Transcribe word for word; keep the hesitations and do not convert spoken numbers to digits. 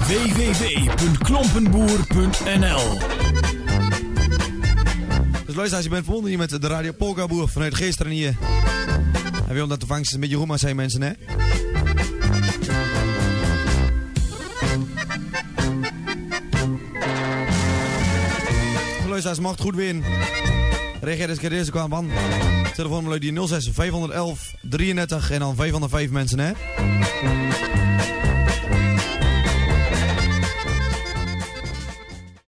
w w w punt klompenboer punt n l. Dus luister, je bent verbonden hier met de Radio Polkaboer vanuit Geesteren hier. En we omdat de vangst een beetje roema zijn, mensen, hè? Luisteraars, mag het goed weer. Reageer eens keer deze kant van. Telefoonnummer die nul zes vijf een een drieëndertig en dan vijfhonderdvijf mensen, hè?